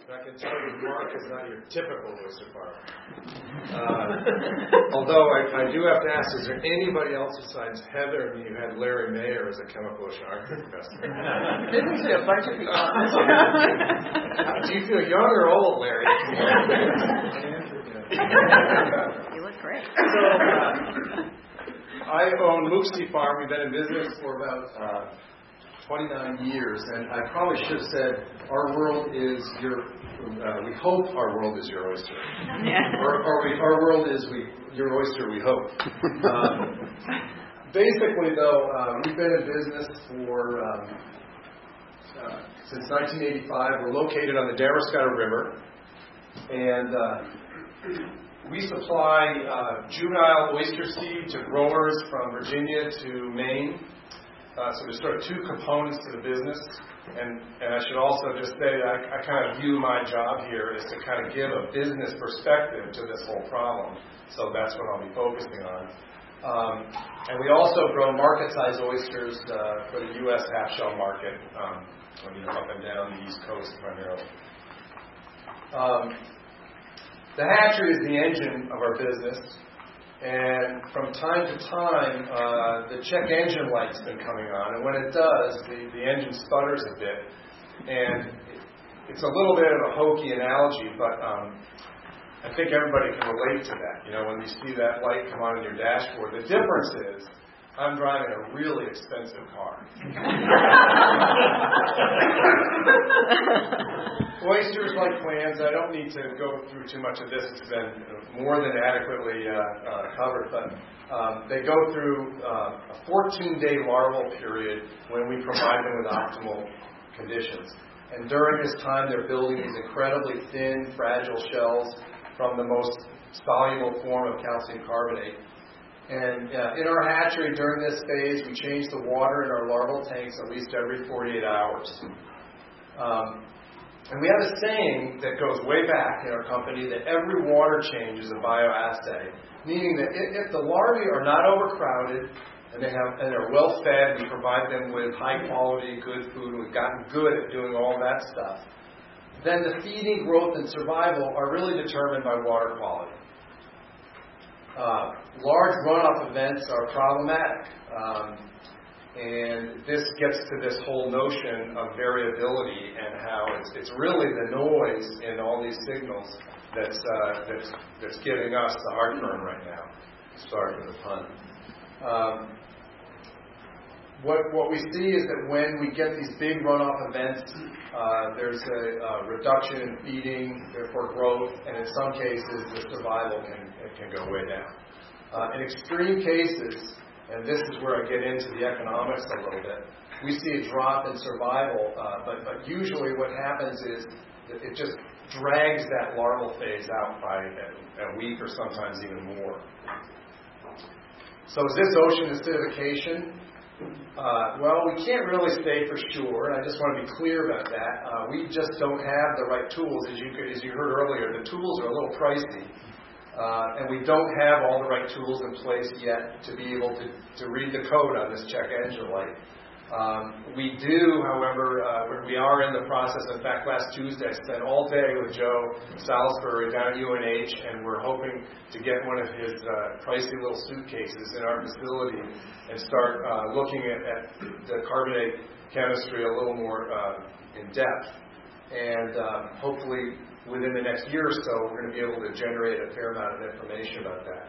And I can tell you, Mark is not your typical oyster farmer. Although I do have to ask, is there anybody else besides Heather and you had Larry Mayer as a chemical oceanography professor? Didn't see a bunch of people on this. Do you feel young or old, Larry? You look great. So, I own Mooksy Farm. We've been in business for about 29 years, and I probably should have said our world is your. We hope our world is your oyster, our world is your oyster. We hope. Basically, though, we've been in business for since 1985. We're located on the Damariscotta River, and we supply juvenile oyster seed to growers from Virginia to Maine. So there's sort of two components to the business. And I should also just say that I kind of view my job here as to kind of give a business perspective to this whole problem. So that's what I'll be focusing on. And we also grow market-sized oysters for the U.S. half-shell market, up and down the East Coast primarily. The hatchery is the engine of our business, and from time to time, the check engine light's been coming on, and when it does, the engine sputters a bit, and it's a little bit of a hokey analogy, but I think everybody can relate to that. You know, when you see that light come on in your dashboard, the difference is I'm driving a really expensive car. Oysters, like clams, I don't need to go through too much of this. It's been more than adequately covered, but they go through a 14-day larval period when we provide them with optimal conditions. And during this time, they're building these incredibly thin, fragile shells from the most soluble form of calcium carbonate. And in our hatchery, during this phase, we change the water in our larval tanks at least every 48 hours. And we have a saying that goes way back in our company that every water change is a bioassay, meaning that if the larvae are not overcrowded and they're well fed, we provide them with high quality, good food, and we've gotten good at doing all that stuff, then the feeding, growth, and survival are really determined by water quality. Large runoff events are problematic. And this gets to this whole notion of variability and how it's really the noise in all these signals that's giving us the heartburn right now. Sorry for the pun. What we see is that when we get these big runoff events, there's a reduction in feeding, therefore growth, and in some cases the survival can go way down. In extreme cases, and this is where I get into the economics a little bit, we see a drop in survival, but usually what happens is that it just drags that larval phase out by a week or sometimes even more. So is this ocean acidification? Well, we can't really say for sure, and I just want to be clear about that. We just don't have the right tools. As you heard earlier, the tools are a little pricey. And we don't have all the right tools in place yet to be able to read the code on this check engine light. We do, however, we are in the process. In fact, last Tuesday I spent all day with Joe Salisbury down at UNH, and we're hoping to get one of his pricey little suitcases in our facility and start looking at the carbonate chemistry a little more in depth. And hopefully within the next year or so, we're going to be able to generate a fair amount of information about that.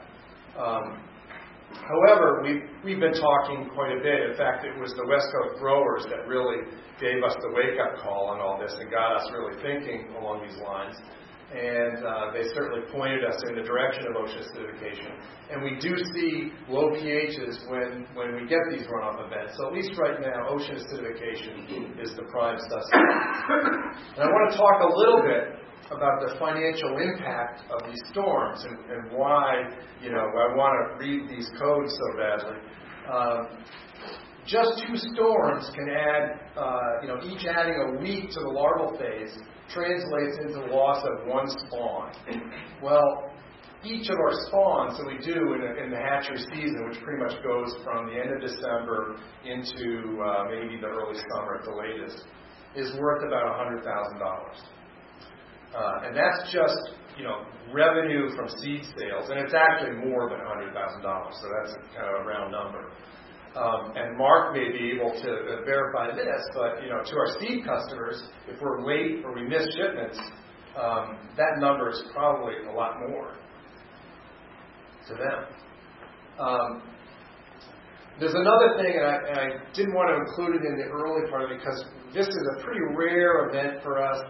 However, we've been talking quite a bit. In fact, it was the West Coast growers that really gave us the wake-up call on all this and got us really thinking along these lines. And they certainly pointed us in the direction of ocean acidification. And we do see low pHs when we get these runoff events. So at least right now, ocean acidification is the prime suspect. And I want to talk a little bit about the financial impact of these storms and why, I want to read these codes so badly. Just two storms can add, each adding a week to the larval phase translates into the loss of one spawn. Well, each of our spawns that we do in the hatchery season, which pretty much goes from the end of December into maybe the early summer at the latest, is worth about $100,000. And that's just, revenue from seed sales, and it's actually more than $100,000, so that's kind of a round number. And Mark may be able to verify this, but to our seed customers, if we're late or we miss shipments, that number is probably a lot more to them. There's another thing, and I didn't want to include it in the early part of it because this is a pretty rare event for us,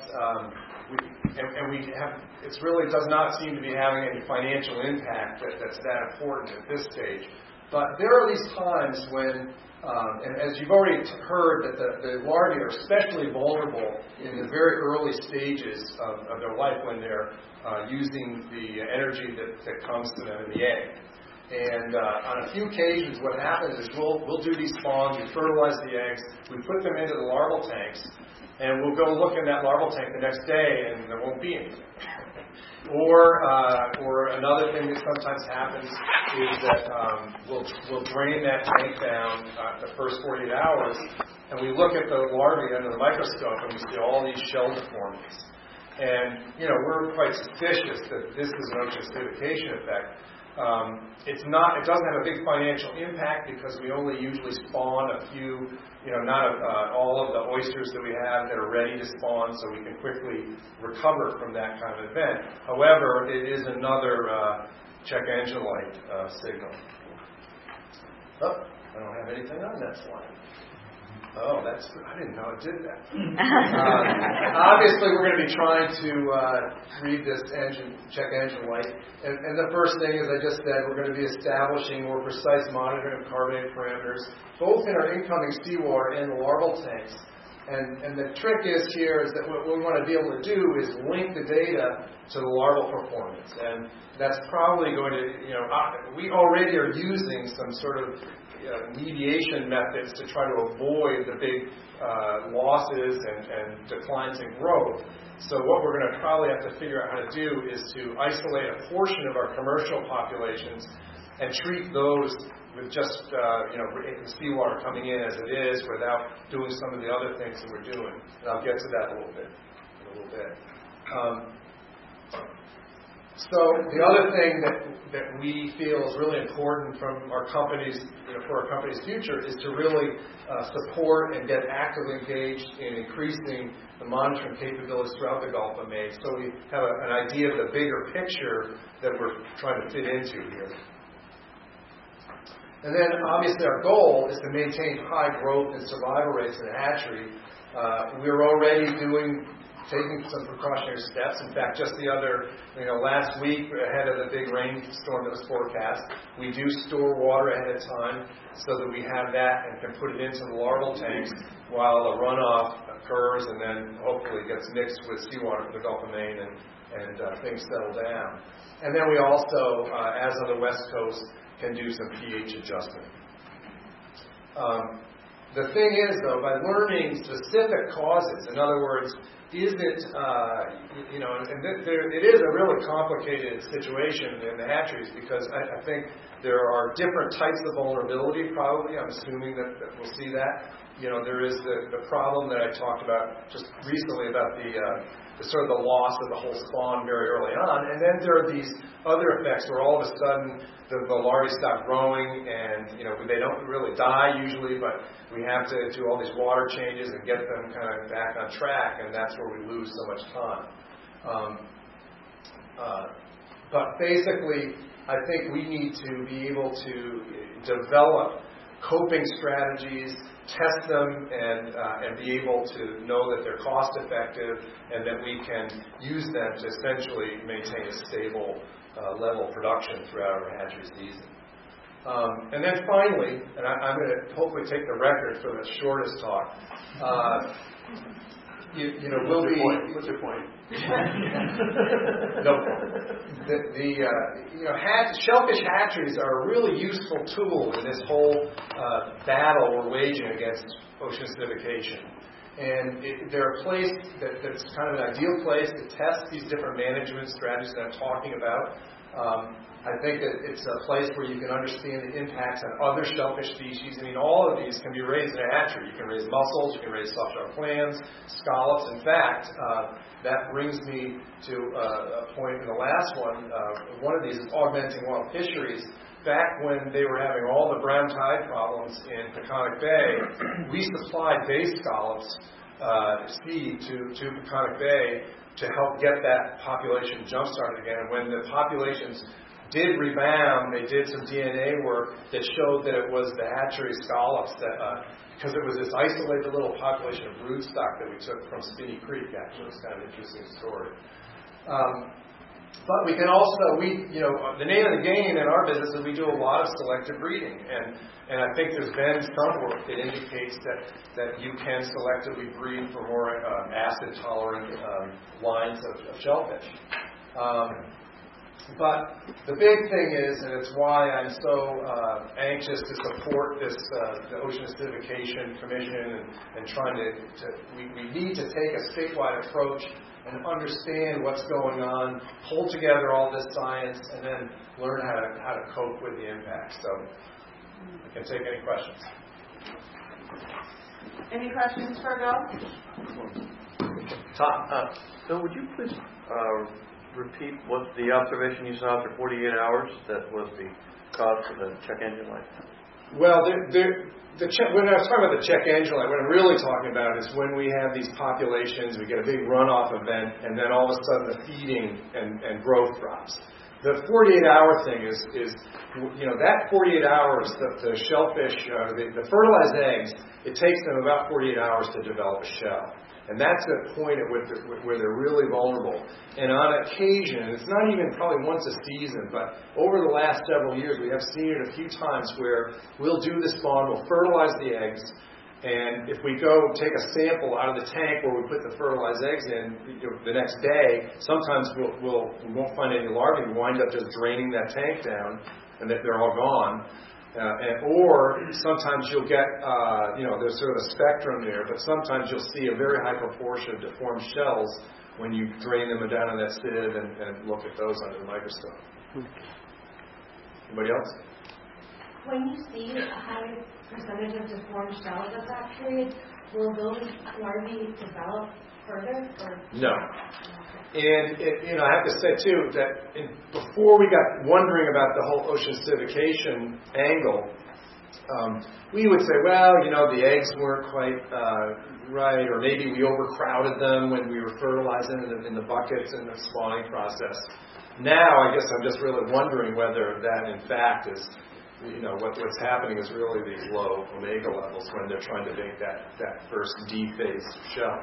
it really does not seem to be having any financial impact that's that important at this stage. But there are these times when, and as you've already heard, that the larvae are especially vulnerable in the very early stages of their life when they're using the energy that comes to them in the egg. And on a few occasions, what happens is we'll do these spawns, we fertilize the eggs, we put them into the larval tanks, and we'll go look in that larval tank the next day, and there won't be anything. Or another thing that sometimes happens is that we'll drain that tank down the first 48 hours, and we look at the larvae under the microscope, and we see all these shell deformities. And we're quite suspicious that this is an ostracification effect. It doesn't have a big financial impact because we only usually spawn a few, not all of the oysters that we have that are ready to spawn, so we can quickly recover from that kind of event. However, it is another check engine light signal. Oh, I don't have anything on that slide. Oh, I didn't know it did that. Obviously, we're going to be trying to read this check engine light. And the first thing, as I just said, we're going to be establishing more precise monitoring of carbonate parameters, both in our incoming seawater and the larval tanks. And the trick is that what we want to be able to do is link the data to the larval performance. And that's probably going to, we already are using some sort of mediation methods to try to avoid the big losses and declines in growth. So what we're going to probably have to figure out how to do is to isolate a portion of our commercial populations and treat those with just seawater coming in as it is without doing some of the other things that we're doing. And I'll get to that in a little bit. So the other thing that we feel is really important from our company's, for our company's future is to really support and get actively engaged in increasing the monitoring capabilities throughout the Gulf of Maine. So we have an idea of the bigger picture that we're trying to fit into here. And then obviously our goal is to maintain high growth and survival rates in the hatchery. We're already taking some precautionary steps. In fact, just last week, ahead of the big rainstorm that was forecast, we do store water ahead of time so that we have that and can put it into the larval tanks while the runoff occurs and then hopefully gets mixed with seawater from the Gulf of Maine and things settle down. And then we also, as on the West Coast, can do some pH adjustment. The thing is, though, by learning specific causes, in other words, is it, it is a really complicated situation in the hatcheries because I think there are different types of vulnerability, probably. I'm assuming that we'll see that. There is the problem that I talked about just recently about the sort of the loss of the whole spawn very early on. And then there are these other effects where all of a sudden the larvae stop growing and, they don't really die usually, but we have to do all these water changes and get them kind of back on track, and that's where we lose so much time. But basically, I think we need to be able to develop coping strategies, test them, and be able to know that they're cost effective and that we can use them to essentially maintain a stable level of production throughout our hatchery season. And then finally, and I'm going to hopefully take the record for the shortest talk. We'll be. What's your point? No point. Shellfish hatcheries are a really useful tool in this whole battle we're waging against ocean acidification. And they're a place that's kind of an ideal place to test these different management strategies that I'm talking about. I think that it's a place where you can understand the impacts on other shellfish species. I mean, all of these can be raised in a hatchery. You can raise mussels, you can raise soft-shell clams, scallops. In fact, that brings me to a point in the last one. One of these is augmenting wild fisheries. Back when they were having all the brown tide problems in Peconic Bay, we supplied bay scallops seed to Peconic Bay to help get that population jump-started again. And when the populations did rebound, they did some DNA work that showed that it was the hatchery scallops that, because it was this isolated little population of broodstock that we took from Spinney Creek, actually. It's kind of an interesting story. But we can also, the name of the game in our business is we do a lot of selective breeding. And I think there's been some work that indicates that you can selectively breed for more acid-tolerant lines of shellfish. But the big thing is, and it's why I'm so anxious to support this, the Ocean Acidification Commission, and trying we need to take a statewide approach and understand what's going on, pull together all this science, and then learn how to cope with the impacts. So I can take any questions. Any questions for Bill? Tom, Bill, would you please repeat what the observation you saw after 48 hours that was the cause of the check engine light? Well, when I was talking about the check engine light, what I'm really talking about is when we have these populations, we get a big runoff event, and then all of a sudden the feeding and growth drops. The 48-hour thing is that 48 hours, the shellfish, the fertilized eggs, it takes them about 48 hours to develop a shell. And that's the point at where they're really vulnerable. And on occasion, it's not even probably once a season, but over the last several years, we have seen it a few times where we'll do the spawn, we'll fertilize the eggs, and if we go take a sample out of the tank where we put the fertilized eggs in the next day, sometimes we won't find any larvae. We wind up just draining that tank down, and that they're all gone. Or sometimes you'll get, there's sort of a spectrum there, but sometimes you'll see a very high proportion of deformed shells when you drain them down in that sieve and look at those under the microscope. Anybody else? When you see a high percentage of deformed shells at that period, will those larvae develop further? Or? No. And I have to say too that before we got wondering about the whole ocean acidification angle, we would say, well, the eggs weren't quite right, or maybe we overcrowded them when we were fertilizing in the buckets in the spawning process. Now, I guess I'm just really wondering whether that, in fact, is, what's happening is really these low omega levels when they're trying to make that first D-phase shell.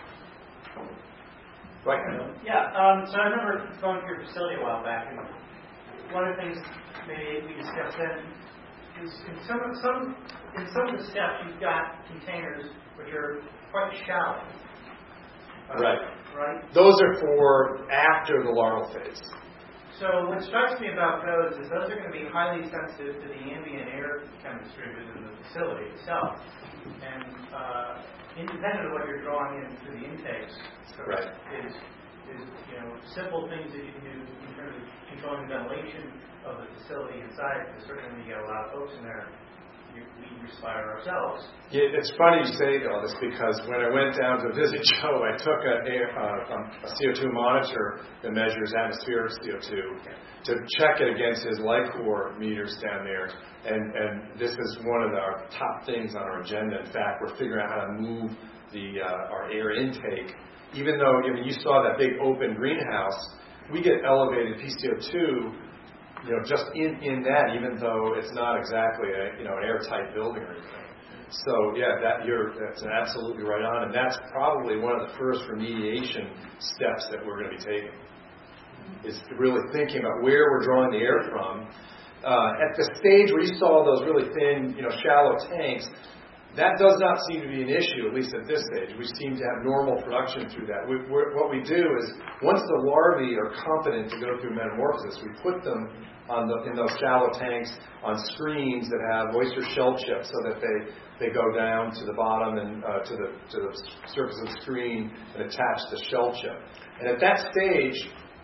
Right. Yeah, so I remember going to your facility a while back, and one of the things maybe we discussed then is in some of the steps you've got containers which are quite shallow. Right. Right? Those are for after the larval phase. So what strikes me about those is those are going to be highly sensitive to the ambient air chemistry within the facility itself. And independent of what you're drawing in through the intakes, right, is simple things that you can do in terms of controlling the ventilation of the facility inside. Because certainly when you get a lot of folks in there, we respire ourselves. Yeah, it's funny you say all this because when I went down to visit Joe, I took a CO2 monitor that measures atmospheric CO2 to check it against his LICOR meters down there. And this is one of our top things on our agenda. In fact, we're figuring out how to move our air intake. Even though you saw that big open greenhouse, we get elevated PCO2, just in that, even though it's not exactly an airtight building or anything. So that's absolutely right on, and that's probably one of the first remediation steps that we're going to be taking. Is really thinking about where we're drawing the air from. At the stage where you saw those really thin, shallow tanks, that does not seem to be an issue, at least at this stage. We seem to have normal production through that. What we do is, once the larvae are competent to go through metamorphosis, we put them in those shallow tanks on screens that have oyster shell chips so that they go down to the bottom and to the surface of the screen and attach the shell chip. And at that stage,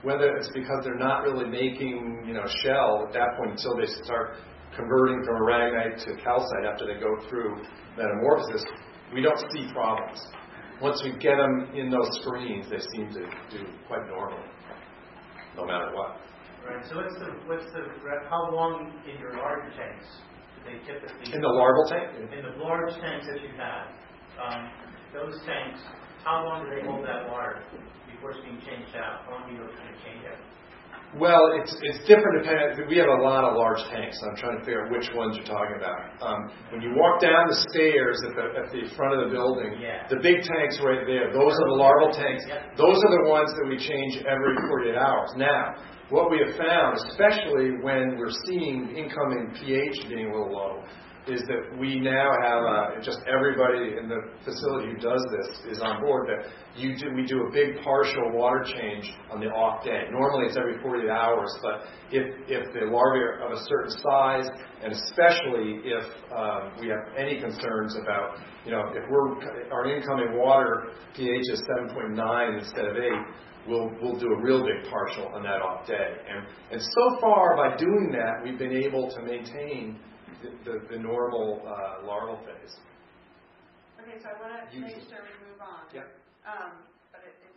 whether it's because they're not really making, shell at that point until they start converting from aragonite to calcite after they go through metamorphosis, we don't see problems. Once we get them in those screens, they seem to do quite normally, no matter what. Right. So how long in your larger tanks do they typically? In the larval tank? In the large tanks that you have, those tanks, how long do they hold that water before it's being changed out? How long do you know it's going to change out? Well, it's different depending. We have a lot of large tanks, so I'm trying to figure out which ones you're talking about. When you walk down the stairs at the front of the building, the big tanks right there, those are the larval tanks. Those are the ones that we change every 48 hours. Now, what we have found, especially when we're seeing incoming pH being a little low, is that we now have just everybody in the facility who does this is on board that we do a big partial water change on the off day. Normally it's every 48 hours, but if the larvae are of a certain size, and especially if we have any concerns about, if our incoming water pH is 7.9 instead of 8, we'll do a real big partial on that off day. And so far by doing that, we've been able to maintain the normal larval phase. Okay, so I want to make sure we move on. Yep. But it